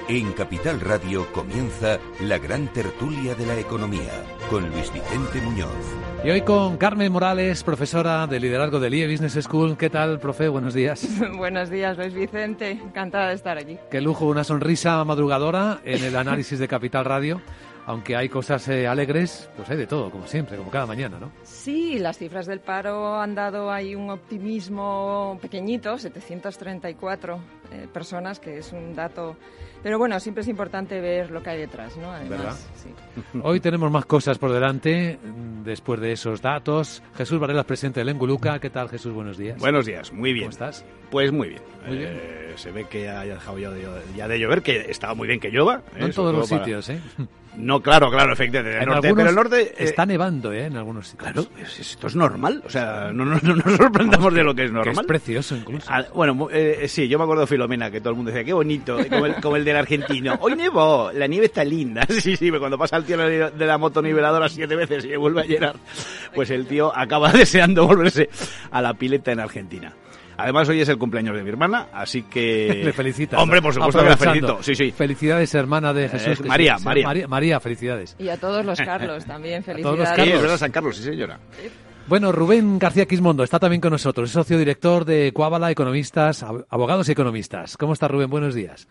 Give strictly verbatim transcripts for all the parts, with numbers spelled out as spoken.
En Capital Radio comienza la gran tertulia de la economía con Luis Vicente Muñoz. Y hoy con Carmen Morales, profesora de liderazgo del I E Business School. ¿Qué tal, profe? Buenos días. Buenos días, Luis Vicente. Encantada de estar aquí. Qué lujo, una sonrisa madrugadora en el análisis de Capital Radio. Aunque hay cosas eh, alegres, pues hay de todo, como siempre, como cada mañana, ¿no? Sí, las cifras del paro han dado ahí un optimismo pequeñito, setecientas treinta y cuatro eh, personas, que es un dato... Pero bueno, siempre es importante ver lo que hay detrás, ¿no? Además, ¿verdad? Sí. Hoy tenemos más cosas por delante, después de esos datos. Jesús Varela, presidente del Enguluca. ¿Qué tal, Jesús? Buenos días. Buenos días, muy bien. ¿Cómo estás? Pues muy bien. Muy bien. Eh, se ve que ha dejado ya de, ya de llover, que estaba muy bien que llueva. No en todos los para... sitios, ¿eh? No, claro, claro, efectivamente. En el norte, algunos pero el norte eh, está nevando, ¿eh? En algunos sitios. Claro, esto es normal. O sea, no, no, no nos sorprendamos de lo que es normal. Que es precioso, incluso. Ah, bueno, eh, sí, yo me acuerdo de Filomena, que todo el mundo decía, qué bonito, como el, como el del argentino. Hoy nevó, la nieve está linda. Sí, sí, cuando pasa el tío de la motoniveladora siete veces y vuelve a llenar, pues el tío acaba deseando volverse a la pileta en Argentina. Además, hoy es el cumpleaños de mi hermana, así que... Le felicitas. Hombre, por supuesto que la felicito. Sí, sí. Felicidades, hermana de Jesús. Eh, María, sí, María. María. María, felicidades. Y a todos los Carlos también, felicidades. A todos los Sí, Carlos. es verdad, San Carlos, sí, señora. Bueno, Rubén García Quismondo está también con nosotros, es socio director de Coabala Economistas, Abogados y Economistas. ¿Cómo está, Rubén? Buenos días.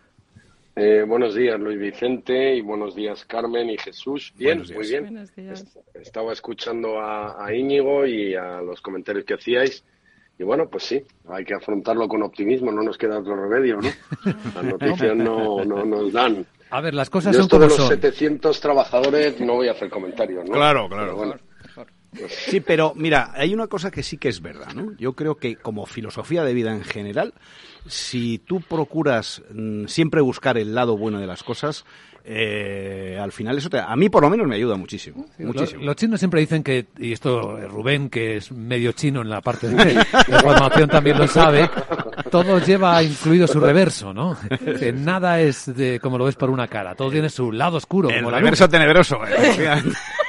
Eh, buenos días, Luis Vicente, y buenos días, Carmen y Jesús. Bien, Buenos días. muy bien. Buenos días. Estaba escuchando a, a Íñigo y a los comentarios que hacíais. Y bueno, pues sí, hay que afrontarlo con optimismo, no nos queda otro remedio, ¿no? Las noticias no, no nos dan. A ver, las cosas Yo son esto como de los son. setecientos trabajadores no voy a hacer comentarios, ¿no? Claro, claro. Pero bueno, Sí, pero mira, hay una cosa que sí que es verdad, ¿no? Yo creo que como filosofía de vida en general, si tú procuras mmm, siempre buscar el lado bueno de las cosas, eh, al final eso te, a mí por lo menos me ayuda muchísimo, Sí, muchísimo. Los, los chinos siempre dicen que, y esto Rubén, que es medio chino en la parte de, de formación, también lo sabe, todo lleva incluido su reverso, ¿no? Que nada es de como lo ves por una cara, todo tiene su lado oscuro. El como la reverso luna. tenebroso. Eh,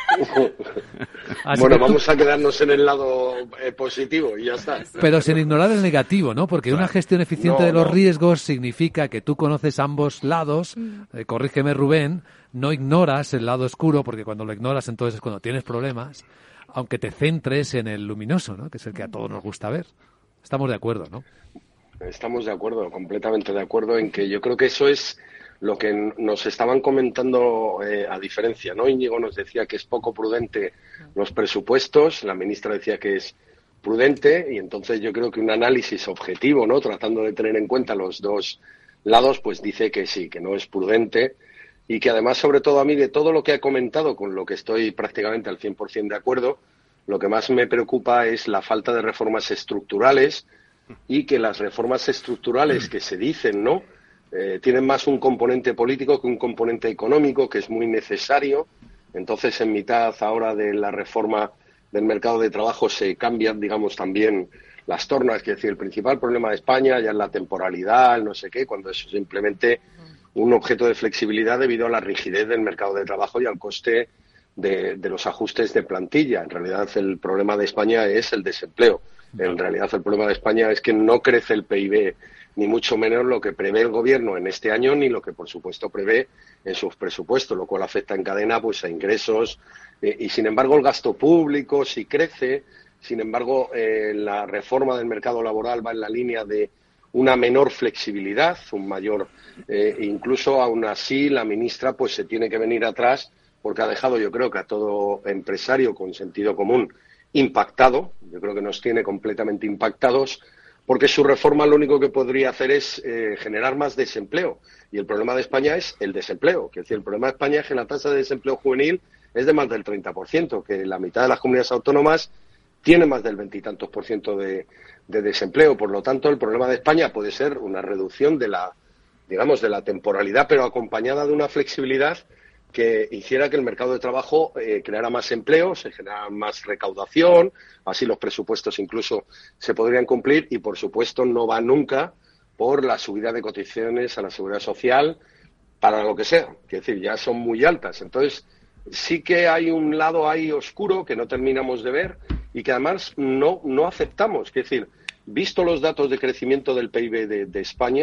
Así bueno, que tú- vamos a quedarnos en el lado eh, positivo y ya está. Pero sin ignorar el negativo, ¿no? Porque una gestión eficiente No, de los no. riesgos significa que tú conoces ambos lados, eh, corrígeme Rubén, no ignoras el lado oscuro, porque cuando lo ignoras entonces es cuando tienes problemas, aunque te centres en el luminoso, ¿no? Que es el que a todos nos gusta ver. Estamos de acuerdo, ¿no? Estamos de acuerdo, completamente de acuerdo en que yo creo que eso es lo que nos estaban comentando eh, a diferencia, ¿no? Íñigo nos decía que es poco prudente los presupuestos, la ministra decía que es prudente y entonces yo creo que un análisis objetivo, ¿no? Tratando de tener en cuenta los dos lados, pues dice que sí, que no es prudente y que además, sobre todo a mí, de todo lo que ha comentado, con lo que estoy prácticamente al cien por ciento de acuerdo, lo que más me preocupa es la falta de reformas estructurales y que las reformas estructurales que se dicen, ¿no?, Eh, tienen más un componente político que un componente económico, que es muy necesario. Entonces, en mitad ahora de la reforma del mercado de trabajo se cambian, digamos, también las tornas. Es decir, el principal problema de España ya es la temporalidad, el no sé qué, cuando eso es simplemente un objeto de flexibilidad debido a la rigidez del mercado de trabajo y al coste de, de los ajustes de plantilla. En realidad, el problema de España es el desempleo. En realidad, el problema de España es que no crece el P I B, ni mucho menos lo que prevé el Gobierno en este año, ni lo que, por supuesto, prevé en sus presupuestos, lo cual afecta en cadena pues a ingresos. Eh, y, sin embargo, el gasto público sí crece. Sin embargo, eh, la reforma del mercado laboral va en la línea de una menor flexibilidad, un mayor... Eh, incluso, aún así, la ministra pues se tiene que venir atrás porque ha dejado, yo creo, que a todo empresario con sentido común impactado. Yo creo que nos tiene completamente impactados, porque su reforma lo único que podría hacer es eh, generar más desempleo. Y el problema de España es el desempleo. Que es decir, el problema de España es que la tasa de desempleo juvenil es de más del treinta por ciento, que la mitad de las comunidades autónomas tiene más del veintitantos por ciento de, de desempleo. Por lo tanto, el problema de España puede ser una reducción de la, digamos, de la temporalidad, pero acompañada de una flexibilidad que hiciera que el mercado de trabajo eh, creara más empleo, se generara más recaudación, así los presupuestos incluso se podrían cumplir y, por supuesto, no va nunca por la subida de cotizaciones a la seguridad social para lo que sea. Es decir, ya son muy altas. Entonces, sí que hay un lado ahí oscuro que no terminamos de ver y que además no, no aceptamos. Es decir, visto los datos de crecimiento del P I B de, de España,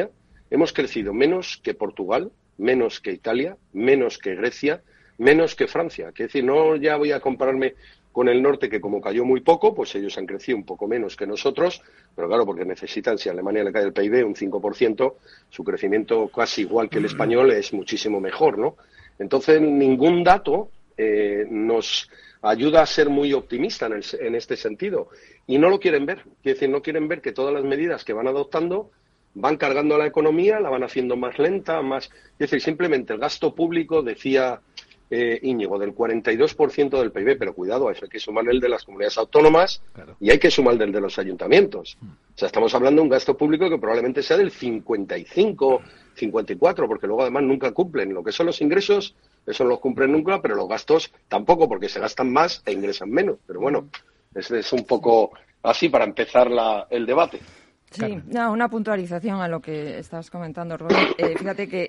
hemos crecido menos que Portugal, menos que Italia, menos que Grecia, menos que Francia. Es decir, no ya voy a compararme con el norte, que como cayó muy poco, pues ellos han crecido un poco menos que nosotros, pero claro, porque necesitan, si a Alemania le cae el P I B un cinco por ciento, su crecimiento casi igual que el español es muchísimo mejor, ¿no? Entonces, ningún dato eh, nos ayuda a ser muy optimista en, el, en este sentido. Y no lo quieren ver. Es decir, no quieren ver que todas las medidas que van adoptando van cargando a la economía, la van haciendo más lenta, más... Es decir, simplemente el gasto público, decía eh, Íñigo, del cuarenta y dos por ciento del P I B, pero cuidado, a eso hay que sumar el de las comunidades autónomas, claro, y hay que sumar el de los ayuntamientos. Mm. O sea, estamos hablando de un gasto público que probablemente sea del cincuenta y cinco, cincuenta y cuatro, porque luego además nunca cumplen. Lo que son los ingresos, eso no los cumplen nunca, pero los gastos tampoco, porque se gastan más e ingresan menos. Pero bueno, es, es un poco así para empezar la, el debate. Sí, no, una puntualización a lo que estabas comentando, Rubén. Eh, fíjate que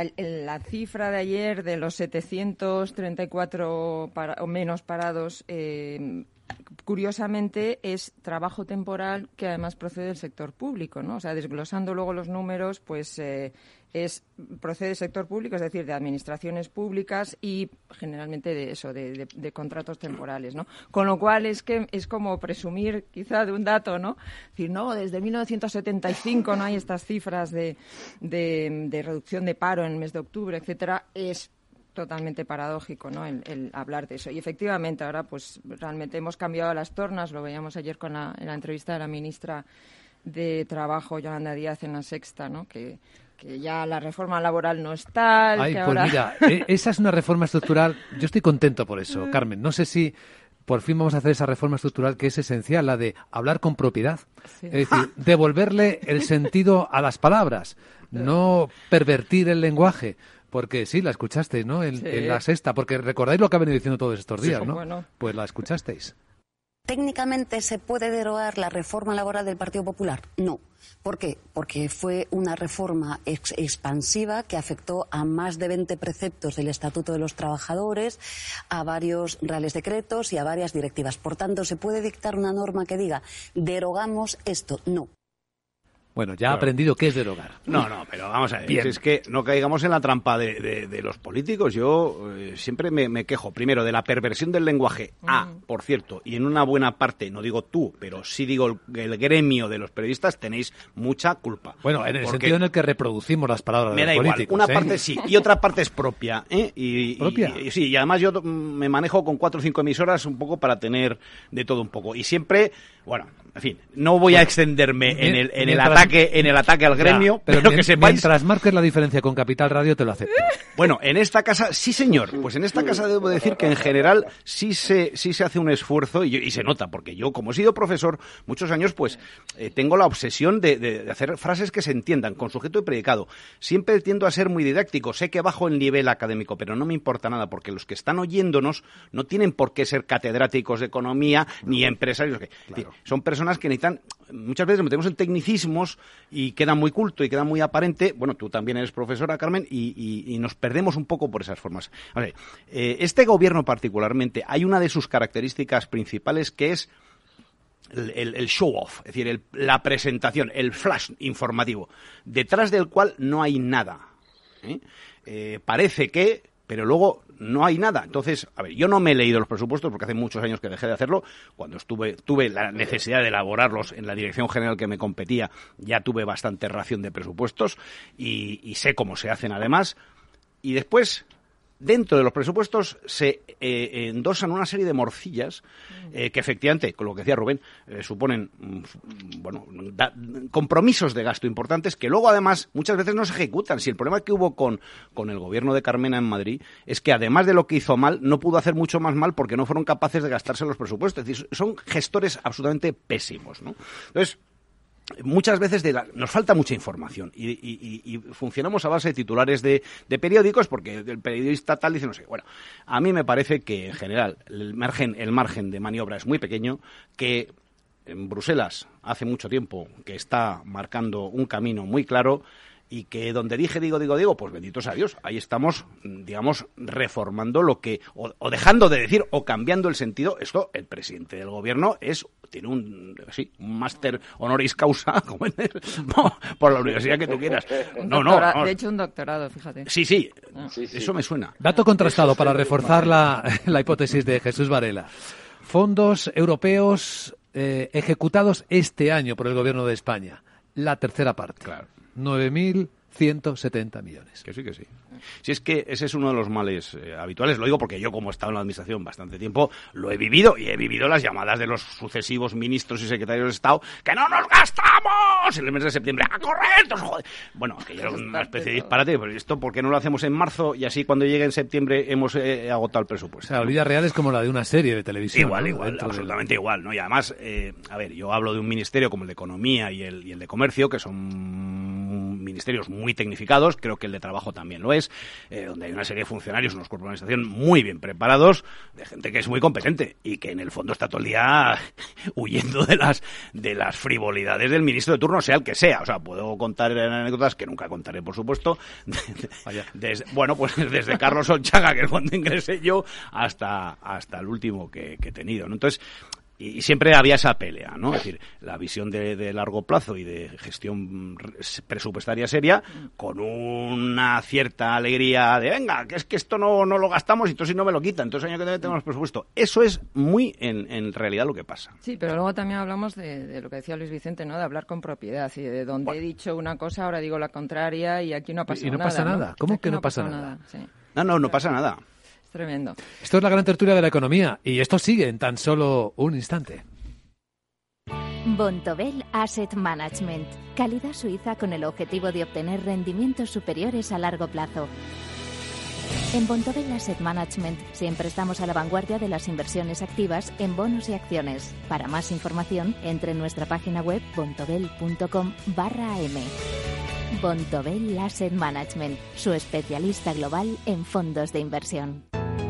la cifra de ayer de los setecientos treinta y cuatro para, o menos parados, eh, curiosamente es trabajo temporal que además procede del sector público, ¿no? O sea, desglosando luego los números, pues eh, es procede del sector público, es decir, de administraciones públicas y generalmente de eso, de, de, de contratos temporales, ¿no? Con lo cual es que es como presumir quizá de un dato, ¿no? Es decir, no, desde mil novecientos setenta y cinco no hay estas cifras de, de, de reducción de paro en el mes de octubre, etcétera. Es totalmente paradójico, ¿no?, el, el hablar de eso. Y efectivamente ahora pues realmente hemos cambiado las tornas, lo veíamos ayer con la, en la entrevista de la ministra de Trabajo, Yolanda Díaz, en La Sexta, ¿no?, que que ya la reforma laboral no es tal. Ay, que pues ahora... mira, esa es una reforma estructural. Yo estoy contento por eso, Carmen. No sé si por fin vamos a hacer esa reforma estructural que es esencial, la de hablar con propiedad. Sí. Es decir, devolverle el sentido a las palabras, no pervertir el lenguaje. Porque sí, la escuchasteis, ¿no? En, sí. en La Sexta, porque recordáis lo que ha venido diciendo todos estos días, sí, ¿no? Bueno. Pues la escuchasteis. ¿Técnicamente se puede derogar la reforma laboral del Partido Popular? No. ¿Por qué? Porque fue una reforma ex expansiva que afectó a más de veinte preceptos del Estatuto de los Trabajadores, a varios reales decretos y a varias directivas. Por tanto, ¿se puede dictar una norma que diga derogamos esto? No. Bueno, ya ha aprendido qué es derogar. No, no, pero vamos a ver, Bien. es que no caigamos en la trampa de, de, de los políticos. Yo eh, siempre me, me quejo, primero, de la perversión del lenguaje. Mm. Ah, por cierto, y en una buena parte, no digo tú, pero sí digo el, el gremio de los periodistas, tenéis mucha culpa. Bueno, en el sentido en el que reproducimos las palabras de los políticos. Me da igual, una ¿eh? parte sí, y otra parte es propia. ¿eh? Y, ¿Propia? Y, y, sí, y además yo me manejo con cuatro o cinco emisoras un poco para tener de todo un poco. Y siempre, bueno, en fin, no voy a extenderme en el, en el ataque en el ataque al gremio, ya, pero, pero que sepáis... Mientras marques la diferencia con Capital Radio, te lo acepto. Bueno, en esta casa, sí señor, pues en esta casa debo decir que en general sí se, sí se hace un esfuerzo y, y se nota, porque yo, como he sido profesor muchos años, pues eh, tengo la obsesión de, de, de hacer frases que se entiendan, con sujeto y predicado. Siempre tiendo a ser muy didáctico, sé que bajo el nivel académico, pero no me importa nada, porque los que están oyéndonos no tienen por qué ser catedráticos de economía ni empresarios. Que, claro. Es decir, son personas que necesitan, muchas veces nos metemos en tecnicismos y queda muy culto y queda muy aparente. Bueno, tú también eres profesora, Carmen, y, y, y nos perdemos un poco por esas formas. A ver, eh, este gobierno particularmente, hay una de sus características principales que es el, el, el show-off, es decir, el, la presentación, el flash informativo, detrás del cual no hay nada. ¿eh? Eh, parece que... pero luego no hay nada. Entonces, a ver, yo no me he leído los presupuestos porque hace muchos años que dejé de hacerlo. Cuando estuve tuve la necesidad de elaborarlos en la dirección general que me competía, ya tuve bastante ración de presupuestos y, y sé cómo se hacen además. Y después, dentro de los presupuestos se eh, endosan una serie de morcillas eh, que efectivamente, con lo que decía Rubén, eh, suponen bueno da, compromisos de gasto importantes que luego además muchas veces no se ejecutan. Si el problema que hubo con, con el gobierno de Carmena en Madrid es que además de lo que hizo mal, no pudo hacer mucho más mal porque no fueron capaces de gastarse los presupuestos. Es decir, son gestores absolutamente pésimos, ¿no? Entonces, muchas veces de la, nos falta mucha información y, y, y funcionamos a base de titulares de, de periódicos porque el periodista tal dice no sé. Bueno, a mí me parece que en general el margen, el margen de maniobra es muy pequeño, que en Bruselas hace mucho tiempo que está marcando un camino muy claro y que donde dije, digo, digo, digo, pues bendito sea Dios, ahí estamos, digamos, reformando lo que, o, o dejando de decir, o cambiando el sentido. Esto, el presidente del gobierno es, tiene un, sí, un máster honoris causa, como en el, no, por la universidad que tú quieras. No, no, no. De hecho, un doctorado, fíjate. Sí, sí, Ah. sí, sí, eso me suena. Dato contrastado para reforzar la, la hipótesis de Jesús Varela. Fondos europeos eh, ejecutados este año por el gobierno de España. La tercera parte. Claro. nueve mil ciento setenta millones. Que sí, que sí. Si es que ese es uno de los males eh, habituales, lo digo porque yo, como he estado en la administración bastante tiempo, lo he vivido y he vivido las llamadas de los sucesivos ministros y secretarios de Estado que no nos gastamos en el mes de septiembre. ¡A correr! ¡Nos jode! Bueno, que yo era una especie de disparate, pero esto, ¿por qué no lo hacemos en marzo y así cuando llegue en septiembre hemos eh, agotado el presupuesto? O sea, la vida real es como la de una serie de televisión. Igual, ¿no? igual, Dentro absolutamente del... igual, ¿no? Y además, eh, a ver, yo hablo de un ministerio como el de Economía y el, y el de Comercio, que son ministerios muy tecnificados, creo que el de Trabajo también lo es, eh, donde hay una serie de funcionarios, unos cuerpos de administración muy bien preparados, de gente que es muy competente y que en el fondo está todo el día huyendo de las de las frivolidades del ministro de turno, sea el que sea. O sea, puedo contar anécdotas que nunca contaré, por supuesto. Desde, desde, bueno, pues desde Carlos Olchaga, que es cuando ingresé yo, hasta hasta el último que, que he tenido, ¿no? Entonces, y siempre había esa pelea, ¿no? Es decir, la visión de, de largo plazo y de gestión presupuestaria seria, con una cierta alegría de, venga, que es que esto no, no lo gastamos y entonces si no me lo quitan, entonces año que viene tenemos presupuesto. Eso es muy, en, en realidad, lo que pasa. Sí, pero luego también hablamos de, de lo que decía Luis Vicente, ¿no? De hablar con propiedad y de donde bueno. he dicho una cosa, ahora digo la contraria y aquí no ha pasado nada. Y no pasa nada. ¿no? ¿Cómo aquí que no, no pasa nada? nada? Sí. No, no, no pasa nada. Tremendo. Esto es la gran tertulia de la economía y esto sigue en tan solo un instante. Bontobel Asset Management. Calidad suiza con el objetivo de obtener rendimientos superiores a largo plazo. En Bontobel Asset Management siempre estamos a la vanguardia de las inversiones activas en bonos y acciones. Para más información, entre en nuestra página web bontobel punto com barra am. Bontobel Asset Management, su especialista global en fondos de inversión.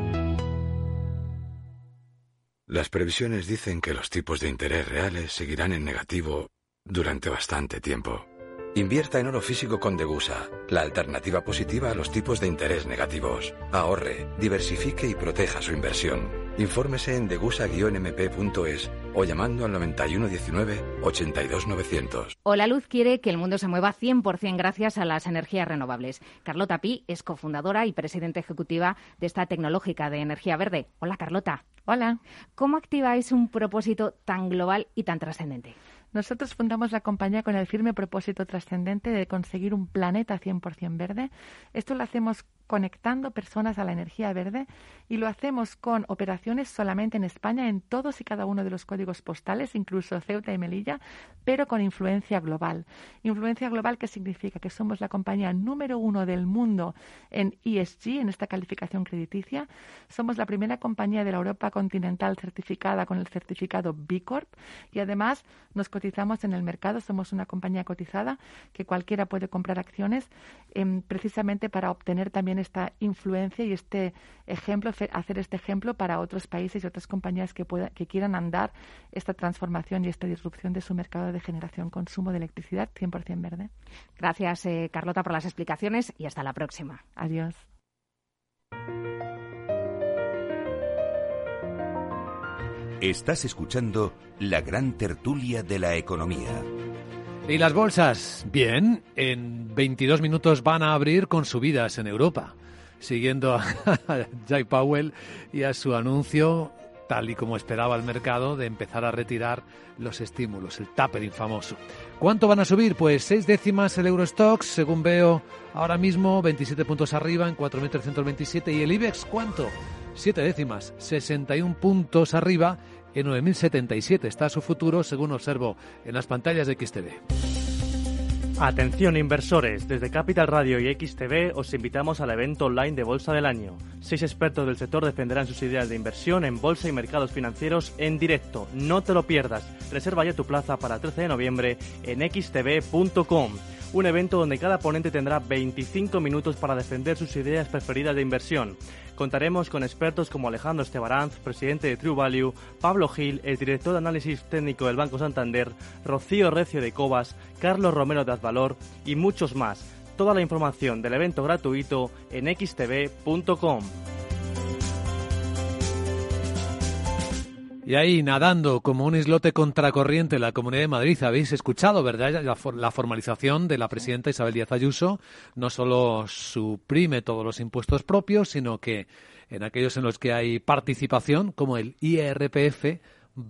Las previsiones dicen que los tipos de interés reales seguirán en negativo durante bastante tiempo. Invierta en oro físico con Degusa, la alternativa positiva a los tipos de interés negativos. Ahorre, diversifique y proteja su inversión. Infórmese en degusa guion eme pe punto es o llamando al noventa y uno diecinueve ochenta y dos novecientos. Hola Luz quiere que el mundo se mueva cien por ciento gracias a las energías renovables. Carlota Pi es cofundadora y presidenta ejecutiva de esta tecnológica de energía verde. Hola Carlota. Hola. ¿Cómo activáis un propósito tan global y tan trascendente? Nosotros fundamos la compañía con el firme propósito trascendente de conseguir un planeta cien por ciento verde. Esto lo hacemos conectando personas a la energía verde y lo hacemos con operaciones solamente en España, en todos y cada uno de los códigos postales, incluso Ceuta y Melilla, pero con influencia global. Influencia global, ¿qué significa? Que somos la compañía número uno del mundo en E S G, en esta calificación crediticia. Somos la primera compañía de la Europa continental certificada con el certificado B Corp y además nos cotizamos en el mercado. Somos una compañía cotizada que cualquiera puede comprar acciones eh, precisamente para obtener también esta influencia y este ejemplo, hacer este ejemplo para otros países y otras compañías que pueda, que quieran andar esta transformación y esta disrupción de su mercado de generación, consumo de electricidad cien por ciento verde. Gracias, eh, Carlota, por las explicaciones y hasta la próxima. Adiós. Estás escuchando la gran tertulia de la economía. ¿Y las bolsas? Bien, en veintidós minutos van a abrir con subidas en Europa, siguiendo a Jay Powell y a su anuncio, tal y como esperaba el mercado, de empezar a retirar los estímulos, el tapering famoso. ¿Cuánto van a subir? Pues seis décimas el Eurostoxx, según veo ahora mismo, veintisiete puntos arriba en cuatro mil trescientos veintisiete. ¿Y el IBEX cuánto? Siete décimas, sesenta y un puntos arriba en nueve mil setenta y siete. Está su futuro, según observo en las pantallas de X T V. Atención inversores, desde Capital Radio y X T V os invitamos al evento online de Bolsa del Año. Seis expertos del sector defenderán sus ideas de inversión en bolsa y mercados financieros en directo. No te lo pierdas. Reserva ya tu plaza para el trece de noviembre en equis te ve punto com. Un evento donde cada ponente tendrá veinticinco minutos para defender sus ideas preferidas de inversión. Contaremos con expertos como Alejandro Estebaranz, presidente de True Value, Pablo Gil, el director de análisis técnico del Banco Santander, Rocío Recio de Cobas, Carlos Romero de Azvalor y muchos más. toda la información del evento gratuito en equis te ve punto com. Y ahí, nadando como un islote contracorriente en la Comunidad de Madrid, habéis escuchado, ¿verdad?, la, for- la formalización de la presidenta Isabel Díaz Ayuso. No solo suprime todos los impuestos propios, sino que en aquellos en los que hay participación, como el I R P F,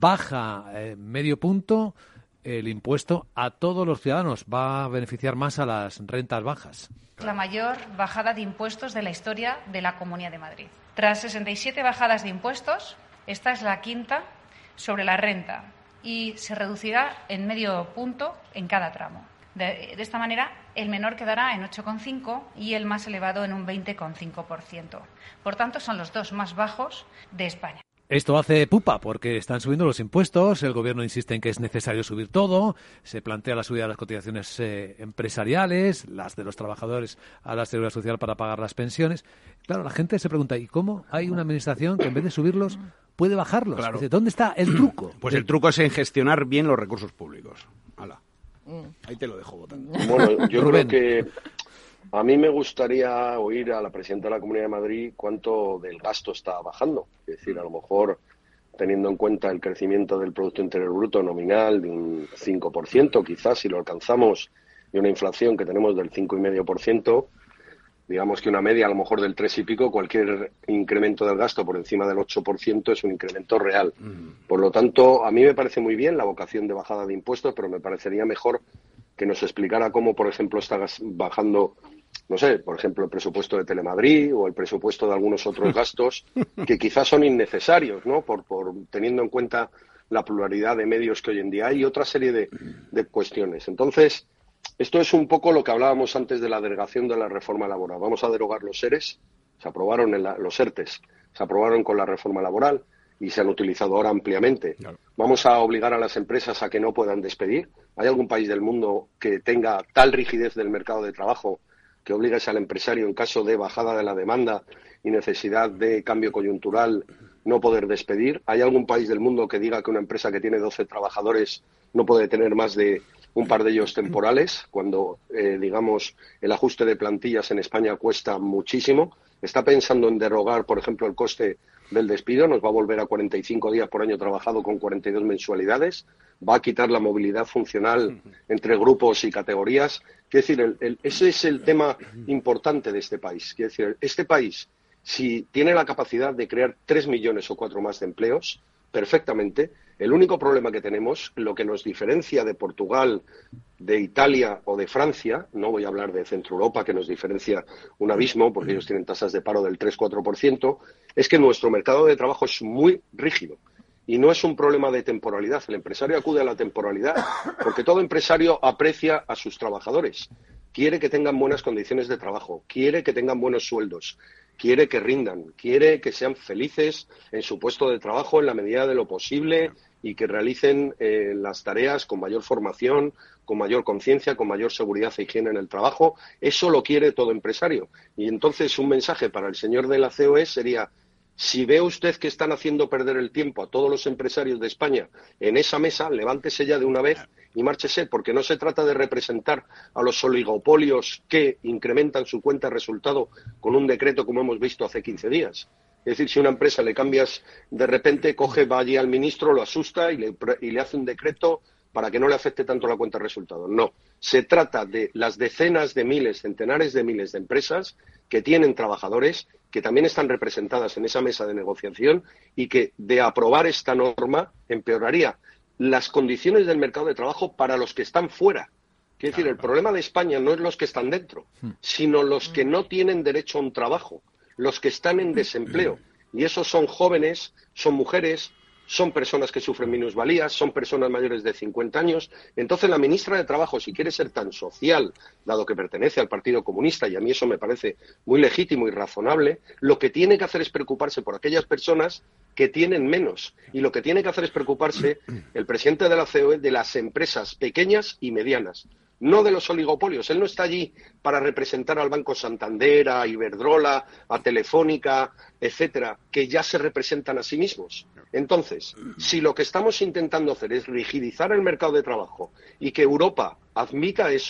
baja eh, medio punto el impuesto a todos los ciudadanos. Va a beneficiar más a las rentas bajas. La mayor bajada de impuestos de la historia de la Comunidad de Madrid. Tras sesenta y siete bajadas de impuestos, esta es la quinta sobre la renta y se reducirá en medio punto en cada tramo. De, de esta manera, el menor quedará en ocho coma cinco y el más elevado en un veinte coma cinco por ciento. Por tanto, son los dos más bajos de España. Esto hace pupa porque están subiendo los impuestos, el gobierno insiste en que es necesario subir todo, se plantea la subida de las cotizaciones eh, empresariales, las de los trabajadores a la seguridad social para pagar las pensiones. Claro, la gente se pregunta, ¿y cómo hay una administración que en vez de subirlos puede bajarlos? Claro. Dice, ¿dónde está el truco? Pues el truco es en gestionar bien los recursos públicos. Hala. Ahí te lo dejo votando. Bueno, yo Rubén. creo que a mí me gustaría oír a la presidenta de la Comunidad de Madrid cuánto del gasto está bajando. Es decir, a lo mejor teniendo en cuenta el crecimiento del Producto Interior Bruto nominal de un cinco por ciento, quizás si lo alcanzamos, y una inflación que tenemos del cinco coma cinco por ciento, digamos que una media a lo mejor del tres y pico, cualquier incremento del gasto por encima del ocho por ciento es un incremento real. Por lo tanto, a mí me parece muy bien la vocación de bajada de impuestos, pero me parecería mejor que nos explicara cómo, por ejemplo, está bajando, no sé, por ejemplo, el presupuesto de Telemadrid o el presupuesto de algunos otros gastos que quizás son innecesarios, ¿no? Por, por teniendo en cuenta la pluralidad de medios que hoy en día hay y otra serie de, de cuestiones. Entonces, esto es un poco lo que hablábamos antes de la derogación de la reforma laboral. Vamos a derogar los ERES, se aprobaron en la, los ERTES, se aprobaron con la reforma laboral y se han utilizado ahora ampliamente. Claro. Vamos a obligar a las empresas a que no puedan despedir. ¿Hay algún país del mundo que tenga tal rigidez del mercado de trabajo que obligue al empresario, en caso de bajada de la demanda y necesidad de cambio coyuntural, no poder despedir? ¿Hay algún país del mundo que diga que una empresa que tiene doce trabajadores no puede tener más de un par de ellos temporales, cuando, eh, digamos, el ajuste de plantillas en España cuesta muchísimo? Está pensando en derogar, por ejemplo, el coste del despido, nos va a volver a cuarenta y cinco días por año trabajado con cuarenta y dos mensualidades, va a quitar la movilidad funcional entre grupos y categorías. Quiero decir, el, el, ese es el tema importante de este país. Quiero decir, este país, si tiene la capacidad de crear tres millones o cuatro más de empleos, perfectamente. El único problema que tenemos, lo que nos diferencia de Portugal, de Italia o de Francia, no voy a hablar de Centro Europa, que nos diferencia un abismo, porque ellos tienen tasas de paro del tres cuatro por ciento, es que nuestro mercado de trabajo es muy rígido. Y no es un problema de temporalidad. El empresario acude a la temporalidad porque todo empresario aprecia a sus trabajadores. Quiere que tengan buenas condiciones de trabajo, quiere que tengan buenos sueldos, quiere que rindan, quiere que sean felices en su puesto de trabajo en la medida de lo posible y que realicen eh, las tareas con mayor formación, con mayor conciencia, con mayor seguridad e higiene en el trabajo. Eso lo quiere todo empresario. Y entonces un mensaje para el señor de la C O E sería: si ve usted que están haciendo perder el tiempo a todos los empresarios de España en esa mesa, levántese ya de una vez y márchese, porque no se trata de representar a los oligopolios que incrementan su cuenta de resultado con un decreto como hemos visto hace quince días. Es decir, si una empresa le cambias de repente, coge, va allí al ministro, lo asusta y le, y le hace un decreto para que no le afecte tanto la cuenta de resultados. No, se trata de las decenas de miles, centenares de miles de empresas que tienen trabajadores, que también están representadas en esa mesa de negociación y que, de aprobar esta norma, empeoraría las condiciones del mercado de trabajo para los que están fuera. Quiero decir, el problema de España no es los que están dentro, sino los que no tienen derecho a un trabajo, los que están en desempleo. Y esos son jóvenes, son mujeres, son personas que sufren minusvalías, son personas mayores de cincuenta años. Entonces, la ministra de Trabajo, si quiere ser tan social, dado que pertenece al Partido Comunista, y a mí eso me parece muy legítimo y razonable, lo que tiene que hacer es preocuparse por aquellas personas que tienen menos. Y lo que tiene que hacer es preocuparse el presidente de la C O E de las empresas pequeñas y medianas, no de los oligopolios. Él no está allí para representar al Banco Santander, a Iberdrola, a Telefónica, etcétera, que ya se representan a sí mismos. Entonces, si lo que estamos intentando hacer es rigidizar el mercado de trabajo y que Europa admita eso,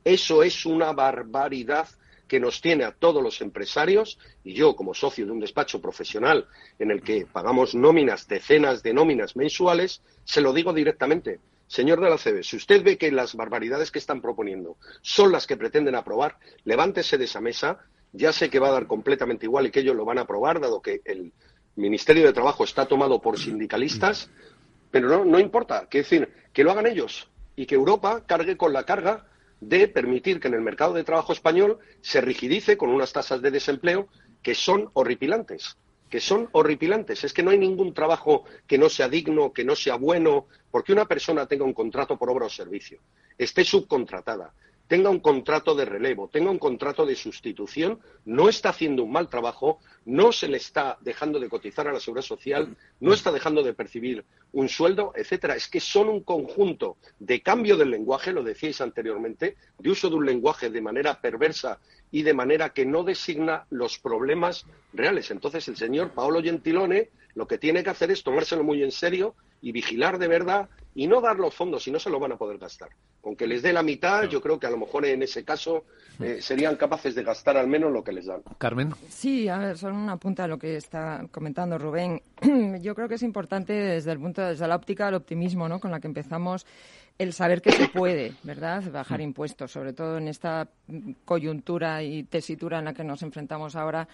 Eso es una barbaridad que nos tiene a todos los empresarios, y yo como socio de un despacho profesional en el que pagamos nóminas, decenas de nóminas mensuales, se lo digo directamente. Señor de la C B, si usted ve que las barbaridades que están proponiendo son las que pretenden aprobar, levántese de esa mesa. Ya sé que va a dar completamente igual y que ellos lo van a aprobar, dado que el Ministerio de Trabajo está tomado por sindicalistas, pero no, no importa, que decir, que lo hagan ellos y que Europa cargue con la carga de permitir que en el mercado de trabajo español se rigidice con unas tasas de desempleo que son horripilantes, que son horripilantes. Es que no hay ningún trabajo que no sea digno, que no sea bueno, porque una persona tenga un contrato por obra o servicio, esté subcontratada, tenga un contrato de relevo, tenga un contrato de sustitución, no está haciendo un mal trabajo, no se le está dejando de cotizar a la Seguridad Social, no está dejando de percibir un sueldo, etcétera. Es que son un conjunto de cambio del lenguaje, lo decíais anteriormente, de uso de un lenguaje de manera perversa y de manera que no designa los problemas reales. Entonces el señor Paolo Gentiloni lo que tiene que hacer es tomárselo muy en serio y vigilar de verdad y no dar los fondos, si no se los van a poder gastar. Con que les dé la mitad, yo creo que a lo mejor en ese caso eh, serían capaces de gastar al menos lo que les dan. Carmen. Sí, a ver, solo una punta a lo que está comentando Rubén. Yo creo que es importante desde el punto, desde la óptica del optimismo, ¿no? Con la que empezamos, el saber que se puede, ¿verdad?, bajar impuestos, sobre todo en esta coyuntura y tesitura en la que nos enfrentamos ahora,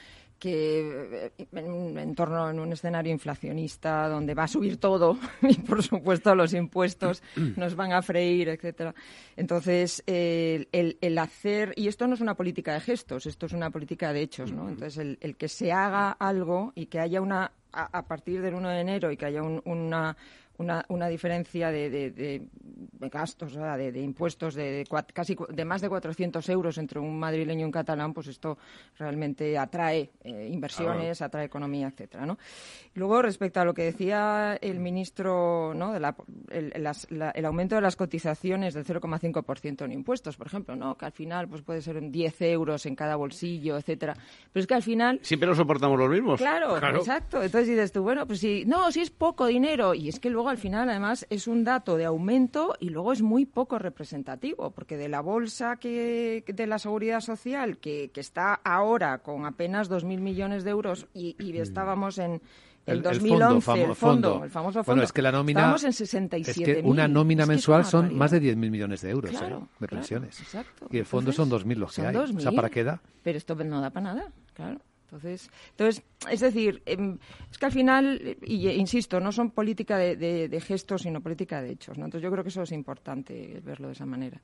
que en, en torno a un escenario inflacionista donde va a subir todo y, por supuesto, los impuestos nos van a freír, etcétera. Entonces, eh, el, el hacer... Y esto no es una política de gestos, esto es una política de hechos, ¿no? Entonces, el, el que se haga algo y que haya una... A, a partir del uno de enero y que haya un, una... Una, una diferencia de, de, de, de gastos, o sea, de, de impuestos de, de cua, casi de más de cuatrocientos euros entre un madrileño y un catalán, pues esto realmente atrae eh, inversiones, ah. atrae economía, etcétera, ¿no? Luego, respecto a lo que decía el ministro, ¿no?, de la, el, las, la, el aumento de las cotizaciones del cero coma cinco por ciento en impuestos, por ejemplo, ¿no?, que al final pues puede ser diez euros en cada bolsillo, etcétera. Pero es que al final... Siempre nos soportamos los mismos. Claro, claro. Exacto. Entonces dices tú, bueno, pues sí, no, si es poco dinero, y es que luego al final, además, es un dato de aumento y luego es muy poco representativo, porque de la bolsa que de la Seguridad Social, que, que está ahora con apenas dos mil millones de euros y, y estábamos en el, el dos mil once, el, fondo, el fondo, el famoso fondo, bueno, es que la nómina, estábamos en sesenta y siete mil. Es que una nómina es que mensual es son más de diez mil millones de euros, claro, ¿eh? de claro, pensiones. Exacto. Y el fondo Entonces, son dos mil los que hay. O sea, ¿para qué da? Pero esto no da para nada, claro. Entonces, entonces, es decir, eh, es que al final, y eh, insisto, no son política de, de, de gestos, sino política de hechos, ¿no? Entonces yo creo que eso es importante, verlo de esa manera.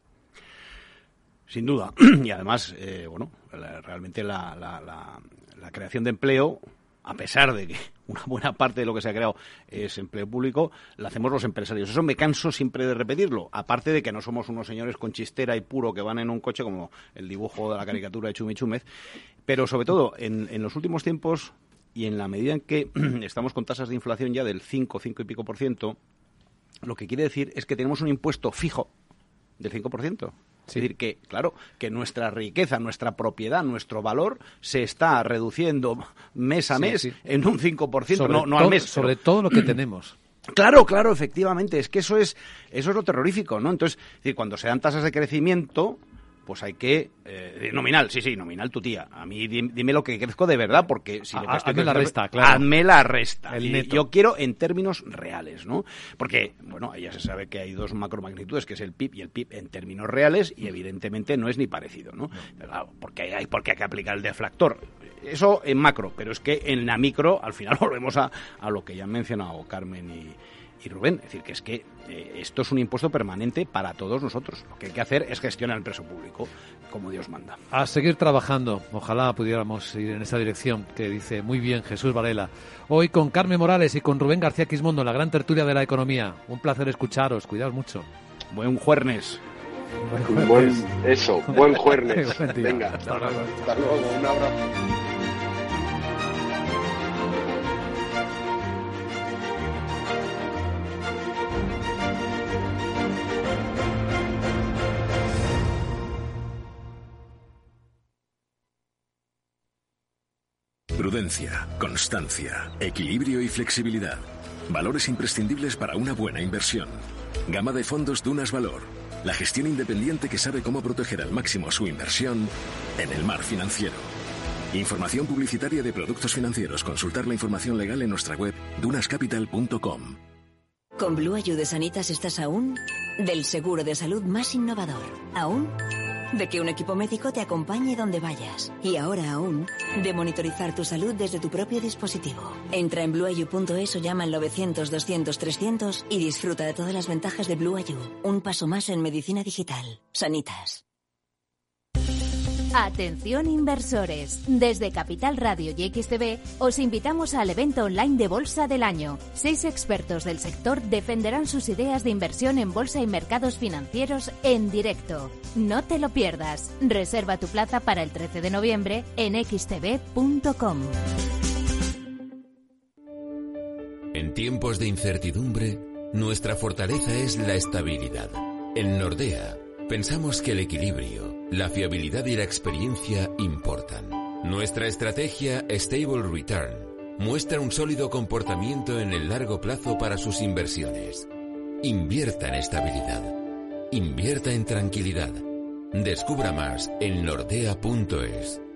Sin duda. Y además, eh, bueno, la, realmente la, la, la, la creación de empleo, a pesar de que una buena parte de lo que se ha creado es empleo público, la hacemos los empresarios. Eso me canso siempre de repetirlo. Aparte de que no somos unos señores con chistera y puro que van en un coche como el dibujo de la caricatura de Chumi Chúmez. Pero sobre todo, en, en los últimos tiempos y en la medida en que estamos con tasas de inflación ya del cinco, cinco y pico por ciento, lo que quiere decir es que tenemos un impuesto fijo del cinco por ciento. Es decir, que, claro, que nuestra riqueza, nuestra propiedad, nuestro valor se está reduciendo mes a sí, mes sí. en un cinco por ciento, no, no todo, al mes. Sobre pero... todo lo que tenemos. Claro, claro, efectivamente. Es que eso es eso es lo terrorífico, ¿no? Entonces, es decir, cuando se dan tasas de crecimiento, pues hay que... Eh, nominal, sí, sí, nominal tu tía. A mí dime lo que crezco de verdad, porque si... A, lo que estoy hazme la resta, claro. Hazme la resta. El Y neto. yo quiero en términos reales, ¿no? Porque, bueno, ya se sabe que hay dos macromagnitudes, que es el P I B y el P I B en términos reales, y evidentemente no es ni parecido, ¿no? Pero, claro, porque hay, porque hay que aplicar el deflactor. Eso en macro, pero es que en la micro, al final volvemos a, a lo que ya han mencionado Carmen y... Y Rubén, es decir, que es que eh, esto es un impuesto permanente para todos nosotros. Lo que hay que hacer es gestionar el preso público como Dios manda. A seguir trabajando. Ojalá pudiéramos ir en esa dirección que dice muy bien Jesús Varela. Hoy con Carmen Morales y con Rubén García Quismondo, la gran tertulia de la economía. Un placer escucharos. Cuidaos mucho. Buen jueves. Buen buen, eso, buen jueves. Venga, hasta luego. Hasta luego. Un abrazo. Prudencia, constancia, equilibrio y flexibilidad. Valores imprescindibles para una buena inversión. Gama de fondos Dunas Valor. la gestión independiente que sabe cómo proteger al máximo su inversión en el mar financiero. Información publicitaria de productos financieros. Consultar la información legal en nuestra web dunascapital punto com. Con Blue Ayuda de Sanitas estás aún del seguro de salud más innovador. Aún de que un equipo médico te acompañe donde vayas. Y ahora aún de monitorizar tu salud desde tu propio dispositivo. Entra en blue ayu punto es o llama al novecientos, doscientos, trescientos y disfruta de todas las ventajas de Blue Ayu. Un paso más en medicina digital. Sanitas. Atención inversores, desde Capital Radio y X T V os invitamos al evento online de Bolsa del Año. Seis expertos del sector defenderán sus ideas de inversión en bolsa y mercados financieros en directo. No te lo pierdas. Reserva tu plaza para el trece de noviembre en equis te ve punto com. En tiempos de incertidumbre, nuestra fortaleza es la estabilidad. En Nordea, pensamos que el equilibrio, la fiabilidad y la experiencia importan. Nuestra estrategia Stable Return muestra un sólido comportamiento en el largo plazo para sus inversiones. Invierta en estabilidad. Invierta en tranquilidad. Descubra más en nordea punto es.